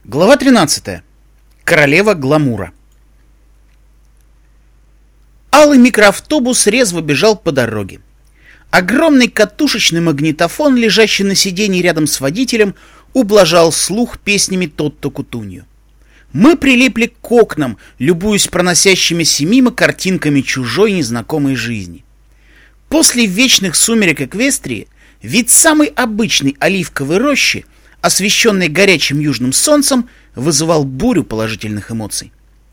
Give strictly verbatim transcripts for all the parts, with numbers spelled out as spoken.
Глава тринадцатая. Королева гламура. Алый микроавтобус резво бежал по дороге. Огромный катушечный магнитофон, лежащий на сиденье рядом с водителем, ублажал слух песнями Тотто Кутунью. Мы прилипли к окнам, любуясь проносящимися мимо картинками чужой незнакомой жизни. После вечных сумерек Эквестрии вид самой обычной оливковой рощи, освещенный горячим южным солнцем, вызывал бурю положительных эмоций.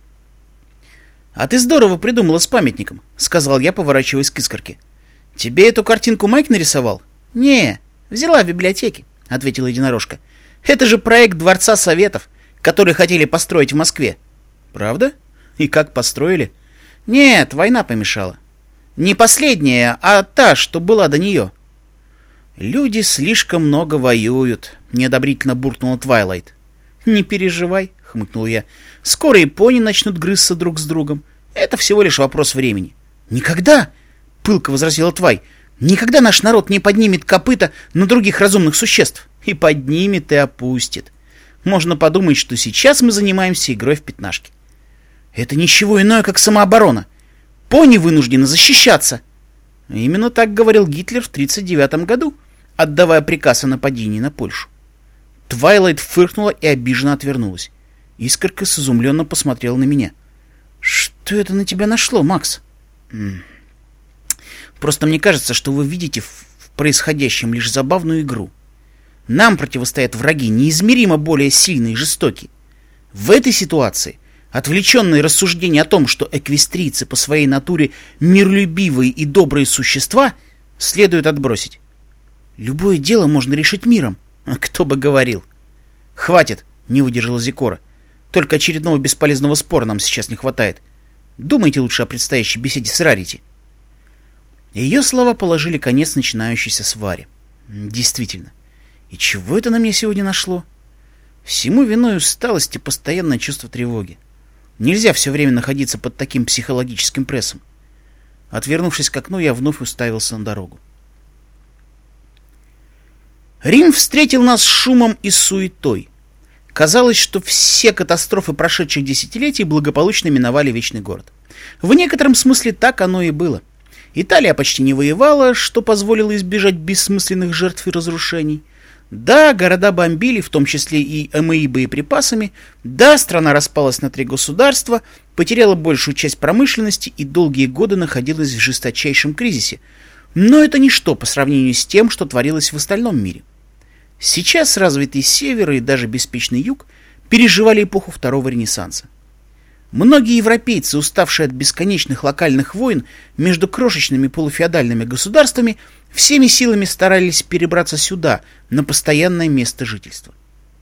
«А ты здорово придумала с памятником», — сказал я, поворачиваясь к искорке. «Тебе эту картинку Майк нарисовал?» «Не, взяла в библиотеке», — ответила единорожка. «Это же проект Дворца Советов, который хотели построить в Москве». «Правда? И как построили?» «Нет, война помешала. Не последняя, а та, что была до нее». «Люди слишком много воюют», — неодобрительно буркнула Твайлайт. «Не переживай», — хмыкнул я. «Скоро и пони начнут грызться друг с другом. Это всего лишь вопрос времени». «Никогда», — пылко возразила Твай, — «никогда наш народ не поднимет копыта на других разумных существ. И поднимет, и опустит. Можно подумать, что сейчас мы занимаемся игрой в пятнашки». «Это ничего иное, как самооборона. Пони вынуждены защищаться». Именно так говорил Гитлер в тридцать девятом году, отдавая приказ о нападении на Польшу. Твайлайт фыркнула и обиженно отвернулась. Искорка с изумленно посмотрела на меня. «Что это на тебя нашло, Макс?» М -м. «Просто мне кажется, что вы видите в происходящем лишь забавную игру. Нам противостоят враги неизмеримо более сильные и жестокие. В этой ситуации отвлеченные рассуждения о том, что эквестрийцы по своей натуре миролюбивые и добрые существа, следует отбросить. Любое дело можно решить миром. Кто бы говорил. «Хватит», — не выдержала Зикора. «Только очередного бесполезного спора нам сейчас не хватает. Думайте лучше о предстоящей беседе с Рарити». Ее слова положили конец начинающейся сваре. Действительно. И чего это на меня сегодня нашло? Всему виной усталость и постоянное чувство тревоги. Нельзя все время находиться под таким психологическим прессом. Отвернувшись к окну, я вновь уставился на дорогу. Рим встретил нас шумом и суетой. Казалось, что все катастрофы прошедших десятилетий благополучно миновали Вечный город. В некотором смысле так оно и было. Италия почти не воевала, что позволило избежать бессмысленных жертв и разрушений. Да, города бомбили, в том числе и ЭМИ боеприпасами. Да, страна распалась на три государства, потеряла большую часть промышленности и долгие годы находилась в жесточайшем кризисе. Но это ничто по сравнению с тем, что творилось в остальном мире. Сейчас развитый север и даже беспечный юг переживали эпоху Второго Ренессанса. Многие европейцы, уставшие от бесконечных локальных войн между крошечными полуфеодальными государствами, всеми силами старались перебраться сюда, на постоянное место жительства.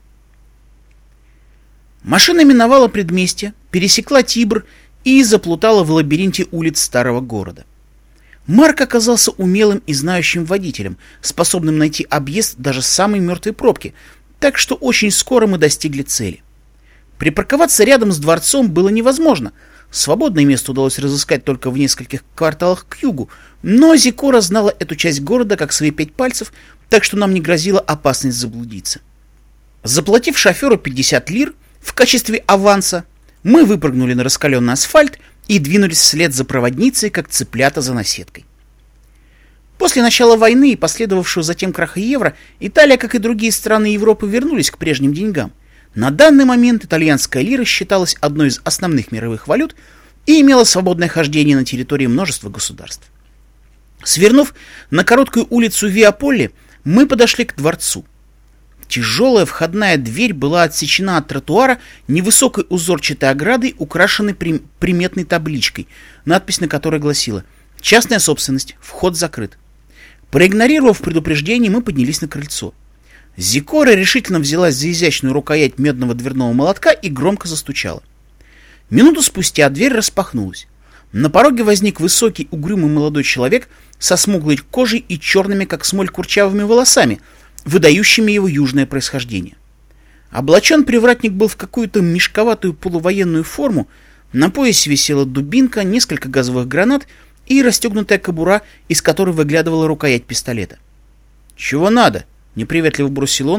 Машина миновала предместье, пересекла Тибр и заплутала в лабиринте улиц старого города. Марк оказался умелым и знающим водителем, способным найти объезд даже самой мертвой пробки, так что очень скоро мы достигли цели. Припарковаться рядом с дворцом было невозможно. Свободное место удалось разыскать только в нескольких кварталах к югу, но Зикора знала эту часть города как свои пять пальцев, так что нам не грозила опасность заблудиться. Заплатив шоферу пятьдесят лир в качестве аванса, мы выпрыгнули на раскаленный асфальт и двинулись вслед за проводницей, как цыплята за наседкой. После начала войны и последовавшего затем краха евро, Италия, как и другие страны Европы, вернулись к прежним деньгам. На данный момент итальянская лира считалась одной из основных мировых валют и имела свободное хождение на территории множества государств. Свернув на короткую улицу Виа-Полли, мы подошли к дворцу. Тяжелая входная дверь была отсечена от тротуара невысокой узорчатой оградой, украшенной при... приметной табличкой, надпись на которой гласила: «Частная собственность, вход закрыт». Проигнорировав предупреждение, мы поднялись на крыльцо. Зикора решительно взялась за изящную рукоять медного дверного молотка и громко застучала. Минуту спустя дверь распахнулась. На пороге возник высокий, угрюмый молодой человек со смуглой кожей и черными, как смоль, курчавыми волосами, выдающими его южное происхождение. Облачен привратник был в какую-то мешковатую полувоенную форму, на поясе висела дубинка, несколько газовых гранат и расстегнутая кобура, из которой выглядывала рукоять пистолета. «Чего надо?» — неприветливо бросил он,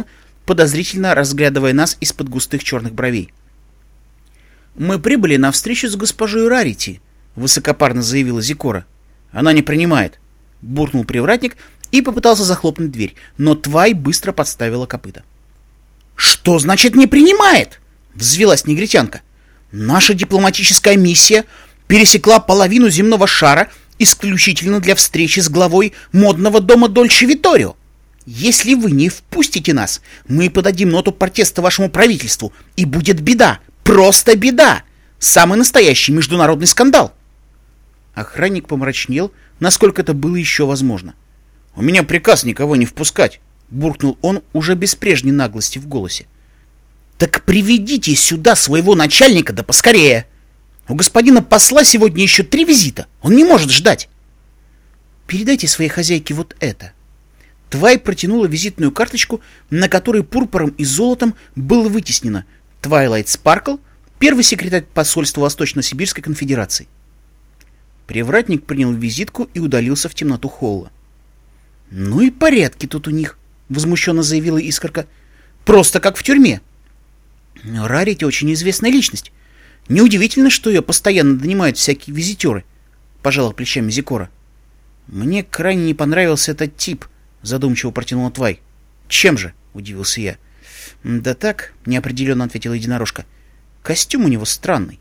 подозрительно разглядывая нас из-под густых черных бровей. «Мы прибыли на встречу с госпожой Рарити», — высокопарно заявила Зикора. «Она не принимает», — буркнул привратник и попытался захлопнуть дверь, но Твай быстро подставила копыта. «Что значит «не принимает»?» — взвилась негритянка. «Наша дипломатическая миссия пересекла половину земного шара исключительно для встречи с главой модного дома Дольче Виторио. Если вы не впустите нас, мы подадим ноту протеста вашему правительству, и будет беда, просто беда, самый настоящий международный скандал». Охранник помрачнел, насколько это было еще возможно. «У меня приказ никого не впускать», — буркнул он уже без прежней наглости в голосе. «Так приведите сюда своего начальника, да поскорее! У господина посла сегодня еще три визита, он не может ждать!» «Передайте своей хозяйке вот это». Твай протянула визитную карточку, на которой пурпуром и золотом было вытеснено «Твайлайт Спаркл, первый секретарь посольства Восточно-Сибирской конфедерации». Привратник принял визитку и удалился в темноту холла. «Ну и порядки тут у них», — возмущенно заявила Искорка. «Просто как в тюрьме». «Рарити очень известная личность. Неудивительно, что ее постоянно донимают всякие визитеры», — пожала плечами Зикора. «Мне крайне не понравился этот тип», — задумчиво протянула Твай. «Чем же?» — удивился я. «Да так», — неопределенно ответила единорожка. «Костюм у него странный».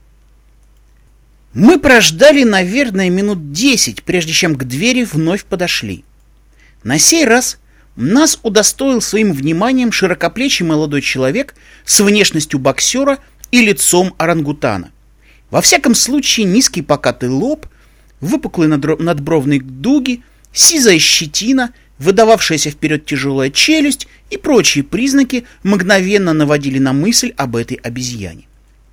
Мы прождали, наверное, минут десять, прежде чем к двери вновь подошли. На сей раз нас удостоил своим вниманием широкоплечий молодой человек с внешностью боксера и лицом орангутана. Во всяком случае, низкий покатый лоб, выпуклые надбровные дуги, сизая щетина, выдававшаяся вперед тяжелая челюсть и прочие признаки мгновенно наводили на мысль об этой обезьяне.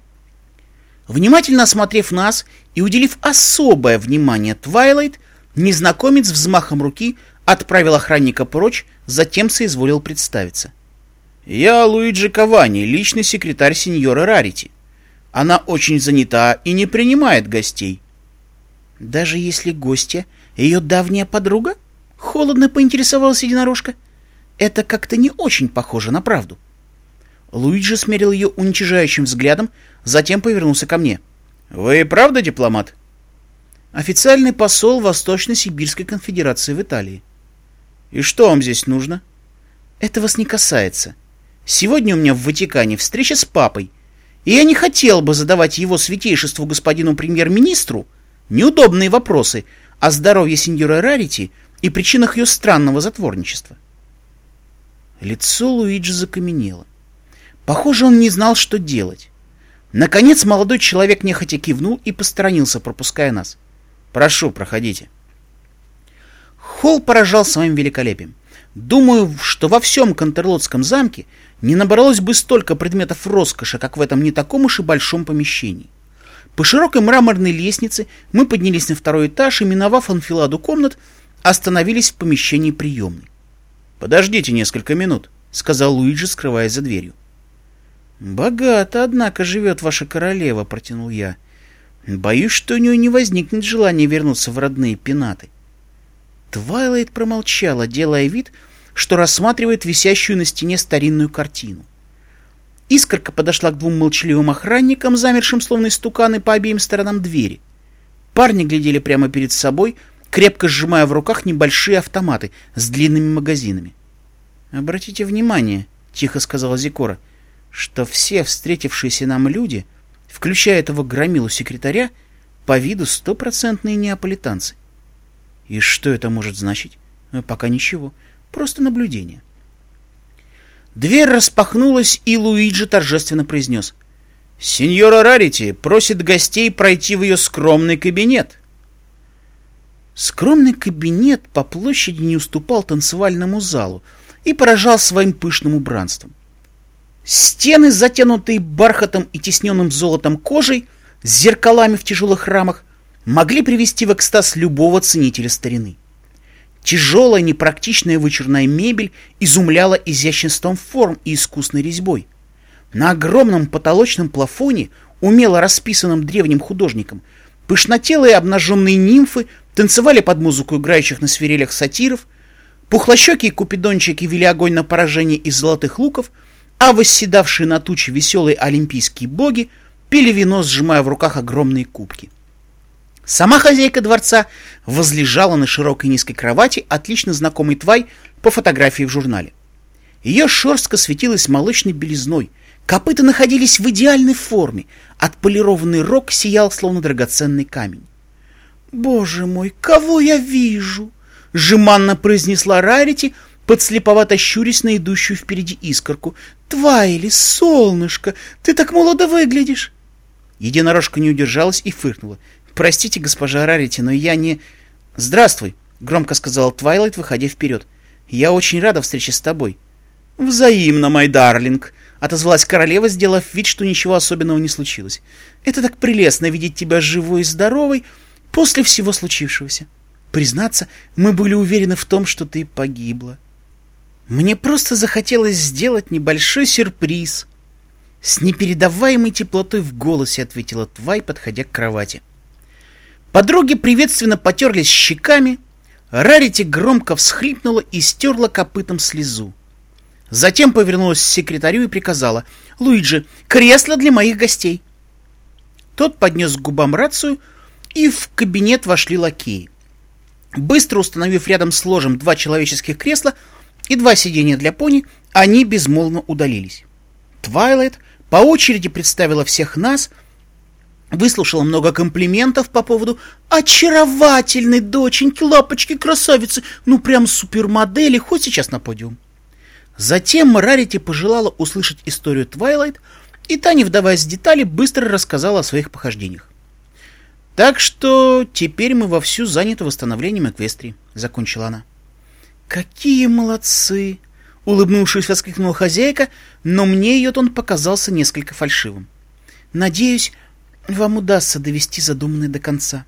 Внимательно осмотрев нас и уделив особое внимание Твайлайт, незнакомец взмахом руки отправил охранника прочь, затем соизволил представиться. «Я Луиджи Кавани, личный секретарь сеньора Рарити. Она очень занята и не принимает гостей». «Даже если гостья ее давняя подруга?» — холодно поинтересовалась единорожка. «Это как-то не очень похоже на правду». Луиджи смерил ее уничижающим взглядом, затем повернулся ко мне. «Вы правда дипломат?» «Официальный посол Восточно-Сибирской конфедерации в Италии». «И что вам здесь нужно?» «Это вас не касается. Сегодня у меня в Ватикане встреча с папой, и я не хотел бы задавать его святейшеству господину премьер-министру неудобные вопросы о здоровье сеньора Рарити и причинах ее странного затворничества». Лицо Луиджи закаменело. Похоже, он не знал, что делать. Наконец молодой человек нехотя кивнул и посторонился, пропуская нас. «Прошу, проходите». Холл поражал своим великолепием. Думаю, что во всем Контерлотском замке не набралось бы столько предметов роскоши, как в этом не таком уж и большом помещении. По широкой мраморной лестнице мы поднялись на второй этаж и, миновав анфиладу комнат, остановились в помещении приемной. «Подождите несколько минут», — сказал Луиджи, скрываясь за дверью. «Богато, однако, живет ваша королева», — протянул я. «Боюсь, что у нее не возникнет желания вернуться в родные пенаты». Твайлайт промолчала, делая вид, что рассматривает висящую на стене старинную картину. Искорка подошла к двум молчаливым охранникам, замершим словно истуканы по обеим сторонам двери. Парни глядели прямо перед собой, крепко сжимая в руках небольшие автоматы с длинными магазинами. «Обратите внимание», — тихо сказала Зикора, — «что все встретившиеся нам люди, включая этого громилу-секретаря, по виду стопроцентные неаполитанцы». «И что это может значить?» «Пока ничего. Просто наблюдение». Дверь распахнулась, и Луиджи торжественно произнес: «Сеньора Рарити просит гостей пройти в ее скромный кабинет». Скромный кабинет по площади не уступал танцевальному залу и поражал своим пышным убранством. Стены, затянутые бархатом и тисненным золотом кожей, с зеркалами в тяжелых рамах, могли привести в экстаз любого ценителя старины. Тяжелая, непрактичная вычурная мебель изумляла изяществом форм и искусной резьбой. На огромном потолочном плафоне, умело расписанном древним художником, пышнотелые обнаженные нимфы танцевали под музыку играющих на свирелях сатиров. Пухлощекие купидончики вели огонь на поражение из золотых луков, а восседавшие на туче веселые олимпийские боги пили вино, сжимая в руках огромные кубки. Сама хозяйка дворца возлежала на широкой низкой кровати, отлично знакомой Твай по фотографии в журнале. Ее шерстка светилась молочной белизной, копыта находились в идеальной форме, отполированный рог сиял, словно драгоценный камень. «Боже мой, кого я вижу!» — жеманно произнесла Рарити, подслеповато щурясь на идущую впереди искорку. «Твайли, солнышко, ты так молодо выглядишь!» Единорожка не удержалась и фыркнула. «Простите, госпожа Рарити, но я не...» «Здравствуй», — громко сказала Твайлайт, выходя вперед. «Я очень рада встрече с тобой». «Взаимно, мой дарлинг», — отозвалась королева, сделав вид, что ничего особенного не случилось. «Это так прелестно видеть тебя живой и здоровой после всего случившегося. Признаться, мы были уверены в том, что ты погибла. Мне просто захотелось сделать небольшой сюрприз». С непередаваемой теплотой в голосе ответила Твай, подходя к кровати. Подруги приветственно потерлись щеками, Рарити громко всхлипнула и стерла копытом слезу. Затем повернулась к секретарю и приказала: «Луиджи, кресло для моих гостей!» Тот поднес к губам рацию, и в кабинет вошли лакеи. Быстро установив рядом с ложем два человеческих кресла и два сиденья для пони, они безмолвно удалились. Твайлайт по очереди представила всех нас, выслушала много комплиментов по поводу очаровательной доченьки, лапочки, красавицы, ну прям супермодели, хоть сейчас на подиум. Затем Рарити пожелала услышать историю Твайлайт, и та, не вдаваясь в детали, быстро рассказала о своих похождениях. «Так что теперь мы вовсю заняты восстановлением Эквестрии», — закончила она. «Какие молодцы!» — улыбнувшись, воскликнула хозяйка, но мне ее тон показался несколько фальшивым. «Надеюсь, вам удастся довести задуманное до конца.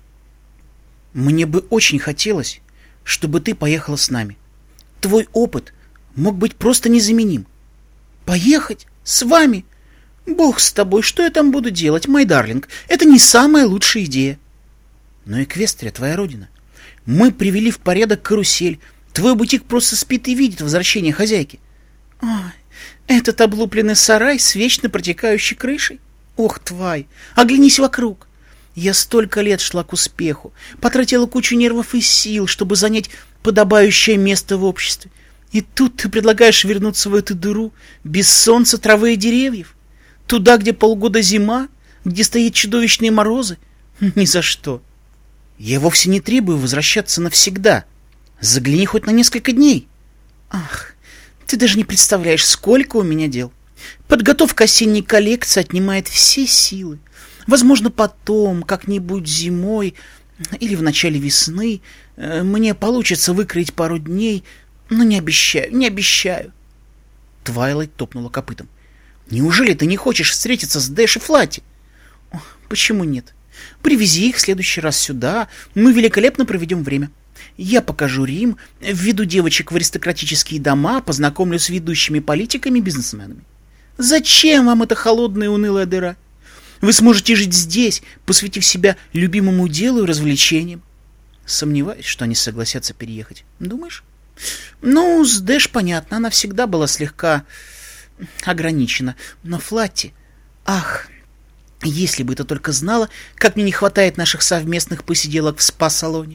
Мне бы очень хотелось, чтобы ты поехала с нами. Твой опыт мог быть просто незаменим. Поехать? С вами? Бог с тобой, что я там буду делать, мой дарлинг? Это не самая лучшая идея. Но Эквестрия — твоя родина. Мы привели в порядок карусель. Твой бутик просто спит и видит возвращение хозяйки. Ой, этот облупленный сарай с вечно протекающей крышей? Ох, Твай, оглянись вокруг. Я столько лет шла к успеху, потратила кучу нервов и сил, чтобы занять подобающее место в обществе. И тут ты предлагаешь вернуться в эту дыру без солнца, травы и деревьев? Туда, где полгода зима, где стоят чудовищные морозы? Ни за что. Я вовсе не требую возвращаться навсегда. Загляни хоть на несколько дней. Ах, ты даже не представляешь, сколько у меня дел. Подготовка осенней коллекции отнимает все силы. Возможно, потом, как-нибудь зимой или в начале весны, мне получится выкроить пару дней, но не обещаю, не обещаю. Твайлайт топнула копытом. Неужели ты не хочешь встретиться с Дэш и Флати? Почему нет? Привези их в следующий раз сюда, мы великолепно проведем время. Я покажу Рим, введу девочек в аристократические дома, познакомлю с ведущими политиками и бизнесменами. Зачем вам эта холодная и унылая дыра? Вы сможете жить здесь, посвятив себя любимому делу и развлечениям. Сомневаюсь, что они согласятся переехать. Думаешь? Ну, с Дэш понятно, она всегда была слегка ограничена. Но Флатти... Ах, если бы ты только знала, как мне не хватает наших совместных посиделок в спа-салоне.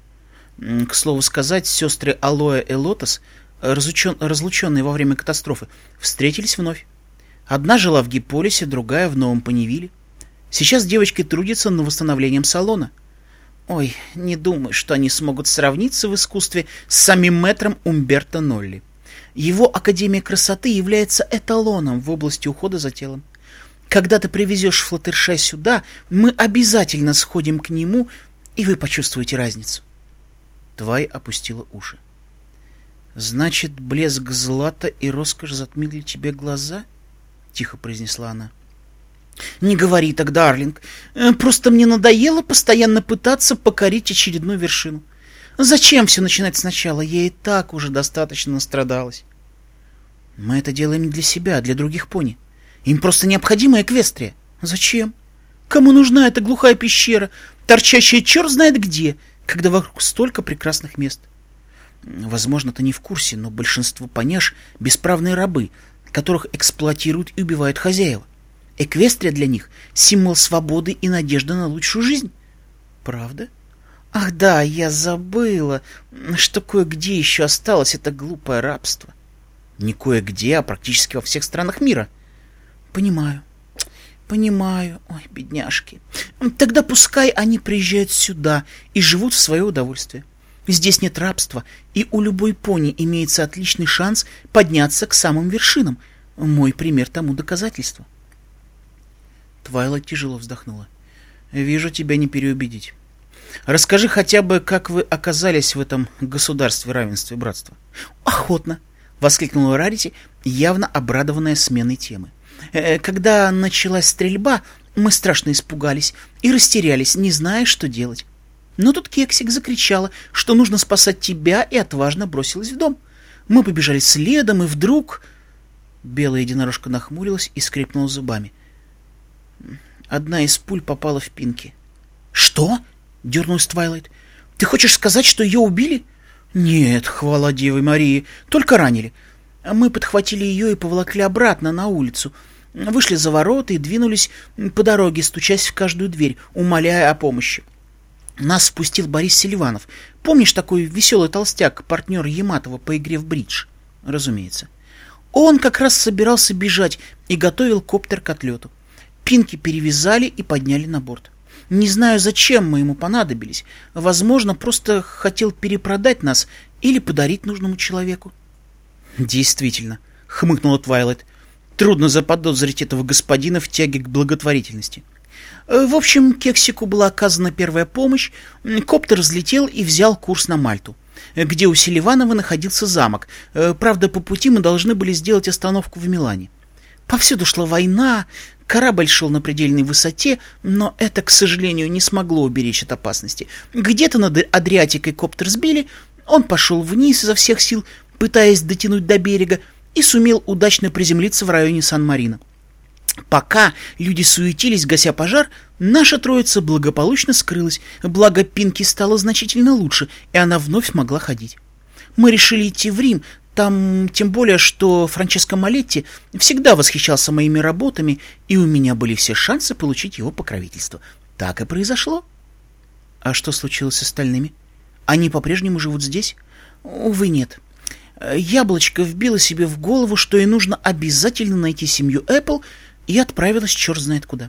К слову сказать, сестры Алоэ и Лотос, разлучен... разлученные во время катастрофы, встретились вновь. Одна жила в Гиполисе, другая в Новом Панивиле. Сейчас девочки трудятся над восстановлением салона. Ой, не думаю, что они смогут сравниться в искусстве с самим мэтром Умберто Нолли. Его Академия красоты является эталоном в области ухода за телом. Когда ты привезешь Флаттершай сюда, мы обязательно сходим к нему, и вы почувствуете разницу. Твай опустила уши. Значит, блеск злата и роскошь затмили тебе глаза? — тихо произнесла она. — Не говори так, дарлинг. Просто мне надоело постоянно пытаться покорить очередную вершину. Зачем все начинать сначала? Я и так уже достаточно настрадалась. Мы это делаем не для себя, а для других пони. Им просто необходима Эквестрия. Зачем? Кому нужна эта глухая пещера, торчащая черт знает где, когда вокруг столько прекрасных мест? Возможно, ты не в курсе, но большинство поняш — бесправные рабы, которых эксплуатируют и убивают хозяева. Эквестрия для них — символ свободы и надежды на лучшую жизнь. Правда? Ах да, я забыла, что кое-где еще осталось это глупое рабство. Не кое-где, а практически во всех странах мира. Понимаю, понимаю. Ой, бедняжки. Тогда пускай они приезжают сюда и живут в свое удовольствие. Здесь нет рабства, и у любой пони имеется отличный шанс подняться к самым вершинам. Мой пример тому доказательство. Твайлайт тяжело вздохнула. Вижу, тебя не переубедить. Расскажи хотя бы, как вы оказались в этом государстве равенства и братства. Охотно, воскликнула Рарити, явно обрадованная сменой темы. Когда началась стрельба, мы страшно испугались и растерялись, не зная, что делать. Но тут Кексик закричала, что нужно спасать тебя, и отважно бросилась в дом. Мы побежали следом, и вдруг... Белая единорожка нахмурилась и скрипнула зубами. Одна из пуль попала в Пинки. «Что?» — дернулась Твайлайт. «Ты хочешь сказать, что ее убили?» «Нет, хвала Деве Марии, только ранили. Мы подхватили ее и поволокли обратно на улицу, вышли за ворота и двинулись по дороге, стучась в каждую дверь, умоляя о помощи. Нас впустил Борис Селиванов. Помнишь, такой веселый толстяк, партнер Яматова по игре в бридж? Разумеется. Он как раз собирался бежать и готовил коптер к отлету. Пинки перевязали и подняли на борт. Не знаю, зачем мы ему понадобились. Возможно, просто хотел перепродать нас или подарить нужному человеку. Действительно, хмыкнула Твайлайт. Трудно заподозрить этого господина в тяге к благотворительности. В общем, Кексику была оказана первая помощь, коптер взлетел и взял курс на Мальту, где у Селиванова находился замок. Правда, по пути мы должны были сделать остановку в Милане. Повсюду шла война, корабль шел на предельной высоте, но это, к сожалению, не смогло уберечь от опасности. Где-то над Адриатикой коптер сбили, он пошел вниз изо всех сил, пытаясь дотянуть до берега, и сумел удачно приземлиться в районе Сан-Марино. Пока люди суетились, гася пожар, наша троица благополучно скрылась, благо Пинки стало значительно лучше, и она вновь могла ходить. Мы решили идти в Рим, там тем более, что Франческо Малетти всегда восхищался моими работами, и у меня были все шансы получить его покровительство. Так и произошло. А что случилось с остальными? Они по-прежнему живут здесь? Увы, нет. Яблочко вбило себе в голову, что ей нужно обязательно найти семью Эппл, и отправилась черт знает куда.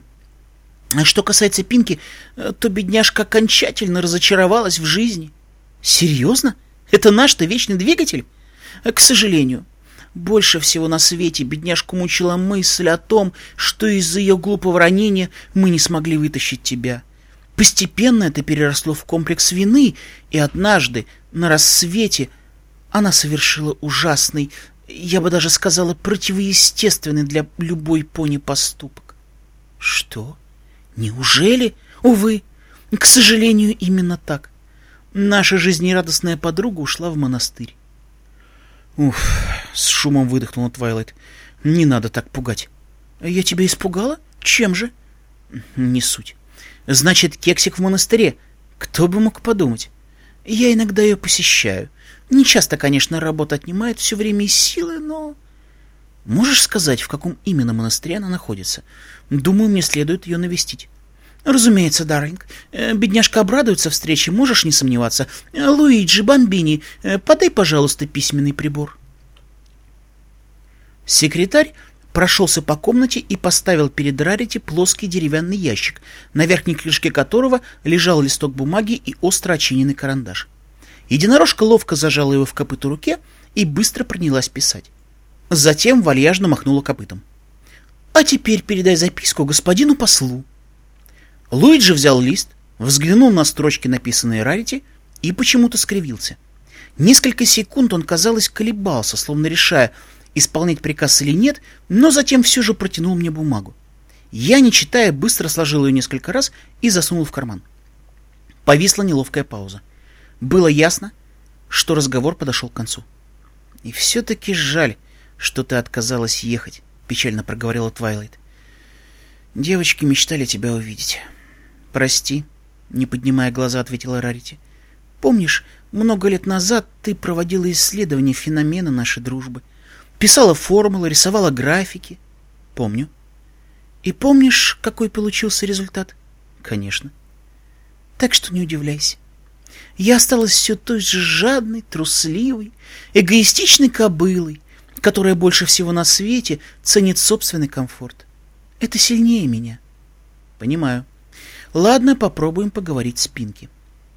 А что касается Пинки, то бедняжка окончательно разочаровалась в жизни. Серьезно? Это наш-то вечный двигатель? К сожалению, больше всего на свете бедняжку мучила мысль о том, что из-за ее глупого ранения мы не смогли вытащить тебя. Постепенно это переросло в комплекс вины, и однажды, на рассвете, она совершила ужасный, я бы даже сказала, противоестественный для любой пони поступок. Что? Неужели? Увы, к сожалению, именно так. Наша жизнерадостная подруга ушла в монастырь. Уф, с шумом выдохнула Твайлайт. Не надо так пугать. Я тебя испугала? Чем же? Не суть. Значит, Кексик в монастыре. Кто бы мог подумать? Я иногда ее посещаю. Не часто, конечно, работа отнимает все время и силы, но... Можешь сказать, в каком именно монастыре она находится? Думаю, мне следует ее навестить. Разумеется, Дарлинг. Бедняжка обрадуется встрече, можешь не сомневаться. Луиджи, Бомбини, подай, пожалуйста, письменный прибор. Секретарь прошелся по комнате и поставил перед Рарити плоский деревянный ящик, на верхней крышке которого лежал листок бумаги и остро очиненный карандаш. Единорожка ловко зажала его в копыту руке и быстро принялась писать. Затем вальяжно махнула копытом. «А теперь передай записку господину послу». Луиджи взял лист, взглянул на строчки, написанные Рарити, и почему-то скривился. Несколько секунд он, казалось, колебался, словно решая, исполнять приказ или нет, но затем все же протянул мне бумагу. Я, не читая, быстро сложил ее несколько раз и засунул в карман. Повисла неловкая пауза. Было ясно, что разговор подошел к концу. «И все-таки жаль, что ты отказалась ехать», — печально проговорила Твайлайт. «Девочки мечтали тебя увидеть». «Прости», — не поднимая глаза, ответила Рарити. «Помнишь, Много лет назад ты проводила исследования феномена нашей дружбы. Писала формулы, рисовала графики. Помню. И помнишь, какой получился результат? Конечно. Так что не удивляйся. Я осталась все той же жадной, трусливой, эгоистичной кобылой, которая больше всего на свете ценит собственный комфорт. Это сильнее меня. Понимаю. Ладно, попробуем поговорить с Пинки.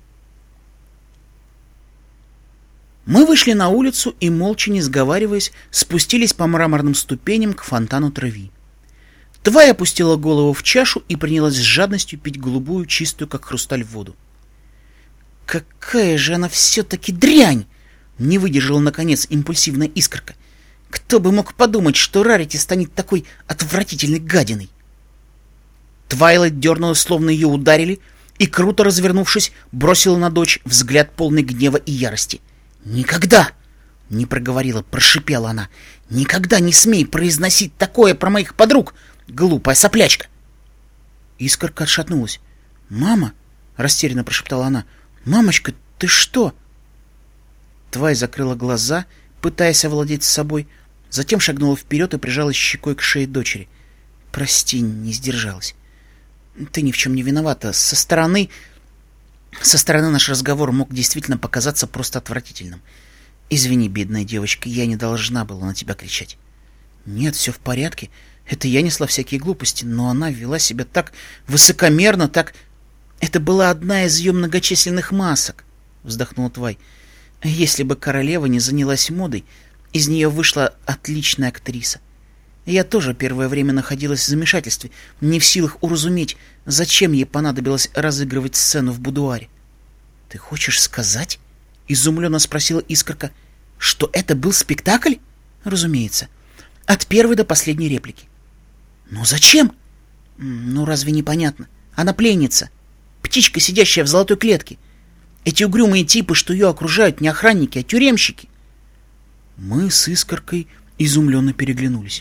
Мы вышли на улицу и, молча не сговариваясь, спустились по мраморным ступеням к фонтану Треви. Твай опустила голову в чашу и принялась с жадностью пить голубую, чистую, как хрусталь, воду. «Какая же она все-таки дрянь!» — не выдержала, наконец, импульсивная искорка. «Кто бы мог подумать, что Рарити станет такой отвратительной гадиной!» Твайлайт дернулась, словно ее ударили, и, круто развернувшись, бросила на дочь взгляд полный гнева и ярости. «Никогда!» — не проговорила, прошипела она. «Никогда не смей произносить такое про моих подруг, глупая соплячка!» Искорка отшатнулась. «Мама!» — растерянно прошептала она. «Мамочка, ты что?» Твай закрыла глаза, пытаясь овладеть собой, затем шагнула вперед и прижалась щекой к шее дочери. «Прости, не сдержалась. Ты ни в чем не виновата. Со стороны... Со стороны наш разговор мог действительно показаться просто отвратительным. Извини, бедная девочка, я не должна была на тебя кричать». «Нет, все в порядке. Это я несла всякие глупости, но она вела себя так высокомерно, так... Это была одна из ее многочисленных масок», — вздохнула Твай. «Если бы королева не занялась модой, из нее вышла отличная актриса. Я тоже первое время находилась в замешательстве, не в силах уразуметь, зачем ей понадобилось разыгрывать сцену в будуаре». «Ты хочешь сказать?» — изумленно спросила Искорка. «Что это был спектакль?» «Разумеется. От первой до последней реплики». «Ну зачем?» «Ну разве непонятно? Она пленница. Птичка, сидящая в золотой клетке. Эти угрюмые типы, что ее окружают, не охранники, а тюремщики». Мы с Искоркой изумленно переглянулись.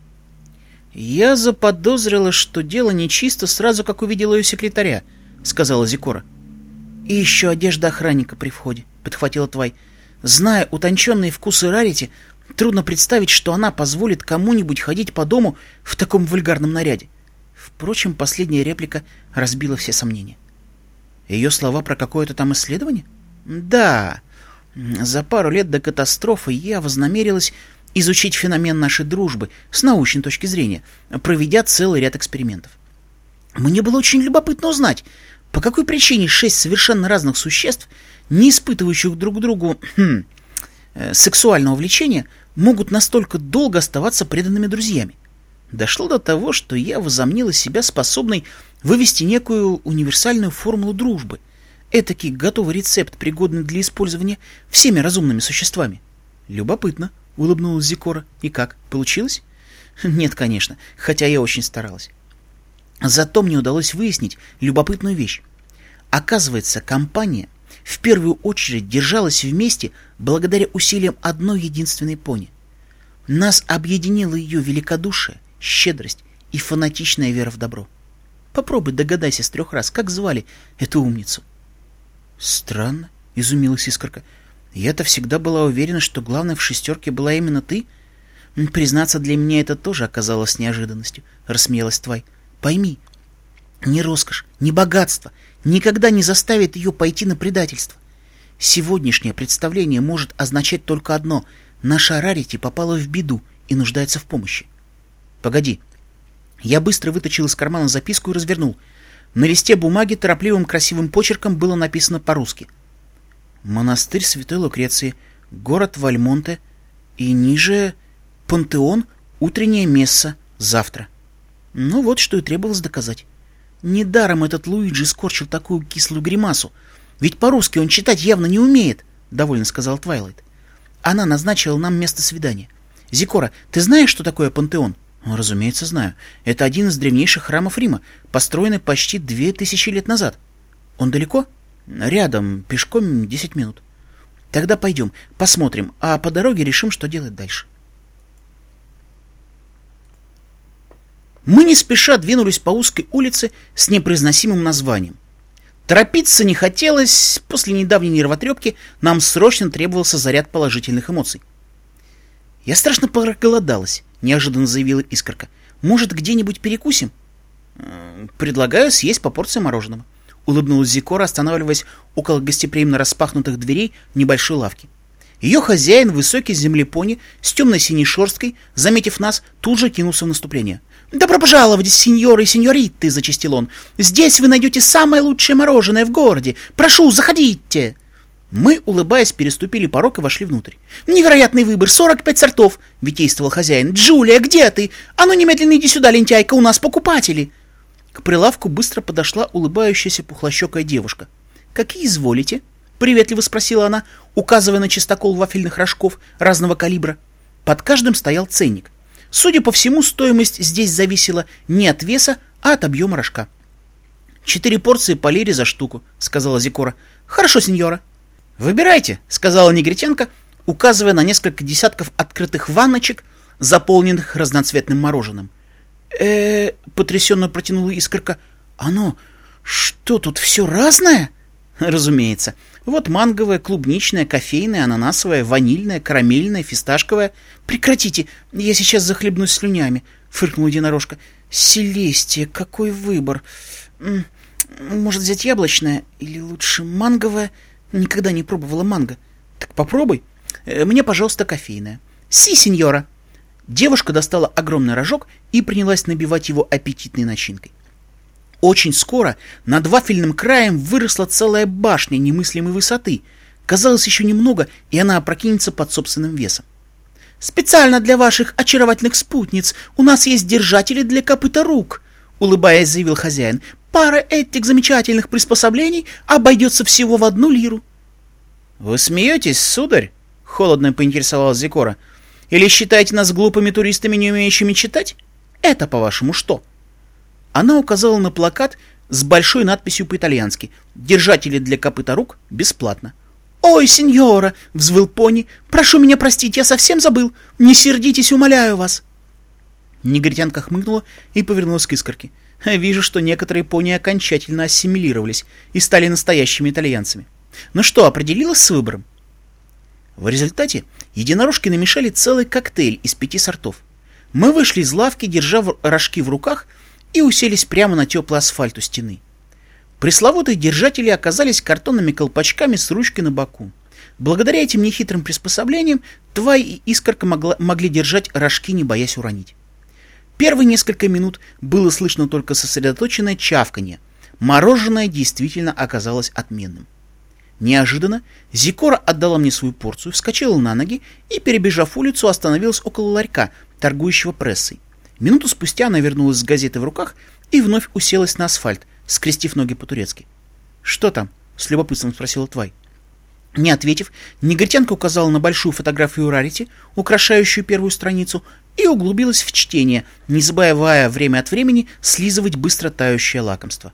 «Я заподозрила, что дело нечисто сразу, как увидела ее секретаря», — сказала Зикора. «И еще одежда охранника при входе», — подхватила Твай. «Зная утонченные вкусы Рарити, трудно представить, что она позволит кому-нибудь ходить по дому в таком вульгарном наряде». Впрочем, последняя реплика разбила все сомнения. Ее слова про какое-то там исследование? Да. За пару лет до катастрофы я вознамерилась изучить феномен нашей дружбы с научной точки зрения, проведя целый ряд экспериментов. Мне было очень любопытно узнать, по какой причине шесть совершенно разных существ, не испытывающих друг к другу хм, сексуального влечения, могут настолько долго оставаться преданными друзьями. Дошло до того, что я возомнила себя способной вывести некую универсальную формулу дружбы, этакий готовый рецепт, пригодный для использования всеми разумными существами. Любопытно, улыбнулась Зикора. И как, получилось? Нет, конечно, хотя я очень старалась. Зато мне удалось выяснить любопытную вещь. Оказывается, компания в первую очередь держалась вместе благодаря усилиям одной единственной пони. Нас объединило ее великодушие, щедрость и фанатичная вера в добро. Попробуй догадайся с трех раз, как звали эту умницу. Странно, изумилась Искорка. Я-то всегда была уверена, что главной в шестерке была именно ты. Признаться, для меня это тоже оказалось неожиданностью, рассмеялась Твай. Пойми, ни роскошь, ни богатство никогда не заставит ее пойти на предательство. Сегодняшнее представление может означать только одно: наша Рарити попала в беду и нуждается в помощи. Погоди. Я быстро вытащил из кармана записку и развернул. На листе бумаги торопливым красивым почерком было написано по-русски: «Монастырь Святой Лукреции, город Вальмонте, и ниже Пантеон, утренняя месса, завтра». Ну вот, что и требовалось доказать. Недаром этот Луиджи скорчил такую кислую гримасу. Ведь по-русски он читать явно не умеет, — довольно сказал Твайлайт. Она назначила нам место свидания. Зикора, ты знаешь, что такое Пантеон? Разумеется, знаю. Это один из древнейших храмов Рима, построенный почти две тысячи лет назад. Он далеко? Рядом, пешком десять минут. Тогда пойдем, посмотрим, а по дороге решим, что делать дальше. Мы не спеша двинулись по узкой улице с непроизносимым названием. Торопиться не хотелось, после недавней нервотрепки нам срочно требовался заряд положительных эмоций. «Я страшно проголодалась», — неожиданно заявила Искорка. «Может, где-нибудь перекусим?» «Предлагаю съесть по порции мороженого», — улыбнулась Зикора, останавливаясь около гостеприимно распахнутых дверей небольшой лавки. Ее хозяин, высокий землепони, с темно-синей шерсткой, заметив нас, тут же кинулся в наступление. «Добро пожаловать, сеньоры и сеньориты!» — зачастил он. «Здесь вы найдете самое лучшее мороженое в городе! Прошу, заходите!» Мы, улыбаясь, переступили порог и вошли внутрь. «Невероятный выбор! сорок пять сортов!» — витействовал хозяин. «Джулия, где ты? А ну немедленно иди сюда, лентяйка, у нас покупатели!» К прилавку быстро подошла улыбающаяся пухлощекая девушка. «Какие изволите?» — приветливо спросила она, указывая на чистокол вафельных рожков разного калибра. Под каждым стоял ценник. Судя по всему, стоимость здесь зависела не от веса, а от объема рожка. «Четыре порции по лире за штуку», — сказала Зикора. «Хорошо, сеньора». «Выбирайте», — сказала негритянка, указывая на несколько десятков открытых ванночек, заполненных разноцветным мороженым. э потрясенно протянула Искорка. «Оно что, тут все разное?» «Разумеется. Вот манговое, клубничное, кофейное, ананасовое, ванильное, карамельное, фисташковое». «Прекратите, я сейчас захлебнусь слюнями», — фыркнула единорожка. «Селестия, какой выбор! Может, взять яблочное или лучше манговое? Никогда не пробовала манго». «Так попробуй. Мне, пожалуйста, кофейное». «Си, сеньора». Девушка достала огромный рожок и принялась набивать его аппетитной начинкой. Очень скоро над вафельным краем выросла целая башня немыслимой высоты. Казалось, еще немного, и она опрокинется под собственным весом. «Специально для ваших очаровательных спутниц у нас есть держатели для копыта рук», — улыбаясь, заявил хозяин. «Пара этих замечательных приспособлений обойдется всего в одну лиру». «Вы смеетесь, сударь?» — холодно поинтересовалась Зикора. «Или считаете нас глупыми туристами, не умеющими читать? Это, по-вашему, что?» Она указала на плакат с большой надписью по-итальянски «Держатели для копыта рук бесплатно». «Ой, сеньора!» — взвыл пони. «Прошу меня простить, я совсем забыл. Не сердитесь, умоляю вас!» Негритянка хмыкнула и повернулась к Искорке. «Вижу, что некоторые пони окончательно ассимилировались и стали настоящими итальянцами. Ну что, определилась с выбором?» В результате единорожки намешали целый коктейль из пяти сортов. Мы вышли из лавки, держа рожки в руках, и уселись прямо на теплый асфальт у стены. Пресловутые держатели оказались картонными колпачками с ручкой на боку. Благодаря этим нехитрым приспособлениям Твай и Искорка могла, могли держать рожки, не боясь уронить. Первые несколько минут было слышно только сосредоточенное чавканье. Мороженое действительно оказалось отменным. Неожиданно Зикора отдала мне свою порцию, вскочила на ноги и, перебежав улицу, остановилась около ларька, торгующего прессой. Минуту спустя она вернулась с газетой в руках и вновь уселась на асфальт, скрестив ноги по-турецки. «Что там?» — с любопытством спросила Твай. Не ответив, негритянка указала на большую фотографию Рарити, украшающую первую страницу, и углубилась в чтение, не забывая время от времени слизывать быстро тающее лакомство.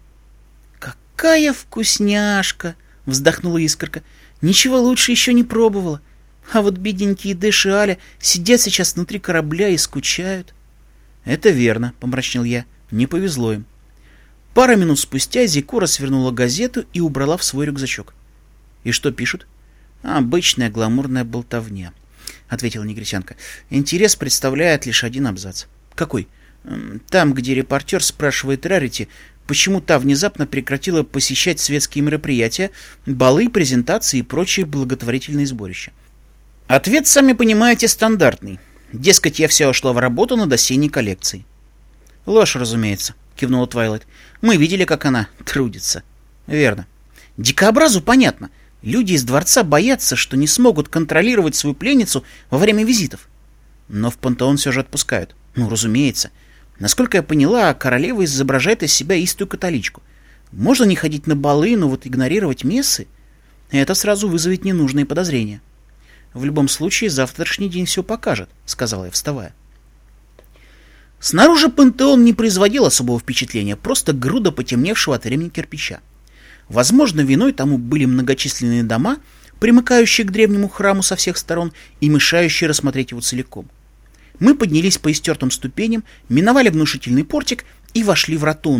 «Какая вкусняшка!» — вздохнула Искорка. «Ничего лучше еще не пробовала. А вот бедненькие Дэш и Аля сидят сейчас внутри корабля и скучают». «Это верно», — помрачнел я. «Не повезло им». Пару минут спустя Зикора свернула газету и убрала в свой рюкзачок. «И что пишут?» «Обычная гламурная болтовня», — ответила негритянка. «Интерес представляет лишь один абзац». «Какой?» «Там, где репортер спрашивает Рарити, почему та внезапно прекратила посещать светские мероприятия, балы, презентации и прочие благотворительные сборища». Ответ, сами понимаете, стандартный. Дескать, я все ушла в работу над осенней коллекцией. «Ложь, разумеется», — кивнула Твайлайт. «Мы видели, как она трудится». «Верно. Дикообразу понятно. Люди из дворца боятся, что не смогут контролировать свою пленницу во время визитов. Но в пантеон все же отпускают. Ну, разумеется. Насколько я поняла, королева изображает из себя истую католичку. Можно не ходить на балы, но вот игнорировать мессы — это сразу вызовет ненужные подозрения». «В любом случае, завтрашний день все покажет», — сказала я, вставая. Снаружи пантеон не производил особого впечатления, просто груда потемневшего от времени кирпича. Возможно, виной тому были многочисленные дома, примыкающие к древнему храму со всех сторон и мешающие рассмотреть его целиком. Мы поднялись по истертым ступеням, миновали внушительный портик и вошли в ротонду,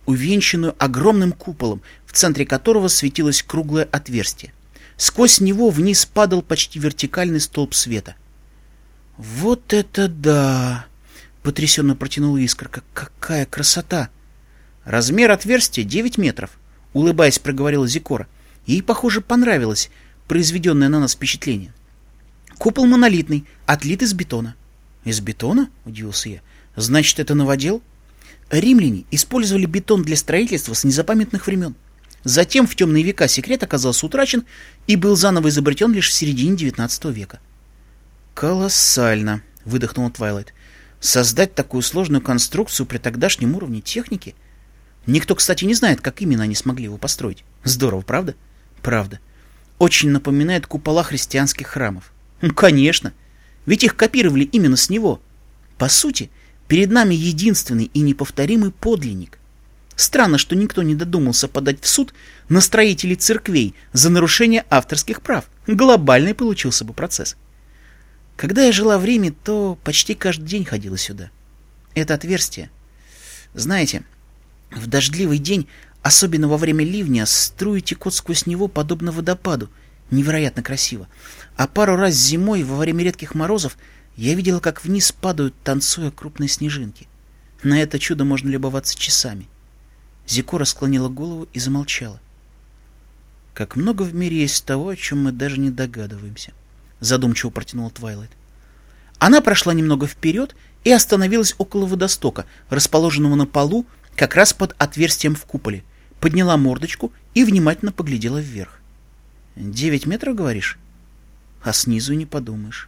увенчанную огромным куполом, в центре которого светилось круглое отверстие. Сквозь него вниз падал почти вертикальный столб света. «Вот это да!» — потрясенно протянула Искорка. «Какая красота!» «Размер отверстия девять метров», — улыбаясь, проговорила Зикора. Ей, похоже, понравилось произведенное на нас впечатление. «Купол монолитный, отлит из бетона». «Из бетона?» — удивился я. «Значит, это новодел?» Римляне использовали бетон для строительства с незапамятных времен. Затем в темные века секрет оказался утрачен и был заново изобретен лишь в середине девятнадцатого века. «Колоссально!» — выдохнула Твайлайт. «Создать такую сложную конструкцию при тогдашнем уровне техники? Никто, кстати, не знает, как именно они смогли его построить. Здорово, правда?» «Правда. Очень напоминает купола христианских храмов». «Ну, конечно! Ведь их копировали именно с него. По сути, перед нами единственный и неповторимый подлинник. Странно, что никто не додумался подать в суд на строителей церквей за нарушение авторских прав. Глобальный получился бы процесс. Когда я жила в Риме, то почти каждый день ходила сюда. Это отверстие. Знаете, в дождливый день, особенно во время ливня, струи текут сквозь него, подобно водопаду. Невероятно красиво. А пару раз зимой, во время редких морозов, я видела, как вниз падают, танцуя, крупные снежинки. На это чудо можно любоваться часами. Зикора склонила голову и замолчала. «Как много в мире есть того, о чем мы даже не догадываемся», — задумчиво протянула Твайлайт. Она прошла немного вперед и остановилась около водостока, расположенного на полу, как раз под отверстием в куполе, подняла мордочку и внимательно поглядела вверх. «Девять метров, говоришь? А снизу не подумаешь.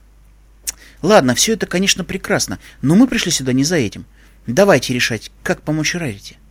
Ладно, все это, конечно, прекрасно, но мы пришли сюда не за этим. Давайте решать, как помочь Рарити».